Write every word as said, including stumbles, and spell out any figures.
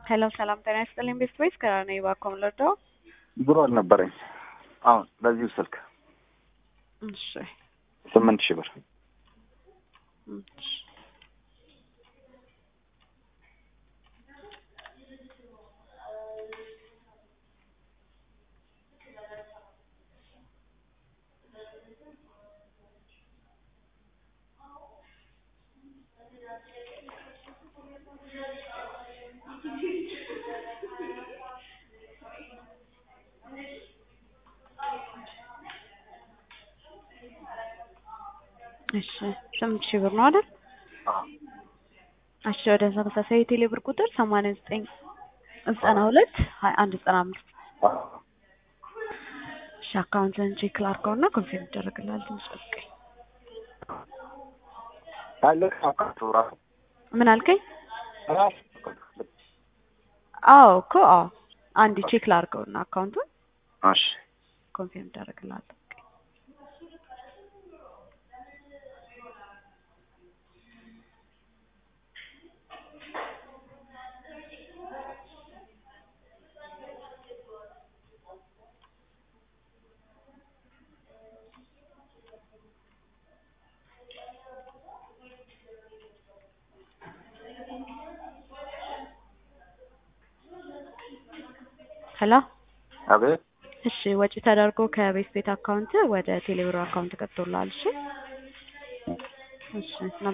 ሄሎ ሰላም ጤና ይስጥልኝ ቤተሰቦች ከራኔ ባኮም ለዶ ብሩ አልነበረኝ። አሁን በዚሁ ስልክ እሺ ስምንት ሺህ ብር እሺ እሺ ስምንት ሺህ ብር ነው አይደል? አዎ እሺ ወደ ተመሳሳይ ቴሌ ብር ቁጥር ሰማንያ ዘጠኝ ዘጠና ሁለት ሀያ አንድ ዘጠና አምስት እሺ አካውንትን ቼክ ላድርገውና ኮንፊርም ይደረግልሃል። ትንሽ ጠብቀኝ። አለ አካውንቱ ራሱ ምን አልከኝ? ራሱ አዎ እኮ አዎ አንድ ቼክ ላድርገውና አካውንቱን እሺ ኮንፊርም ይደረግልሃል። ሄሎ አቤት እሺ ወጪ ተደርጎ ከቤት ቤት አካውንት ወደ ቴሌብር አካውንት ቀጥቶላል። እሺ እሺ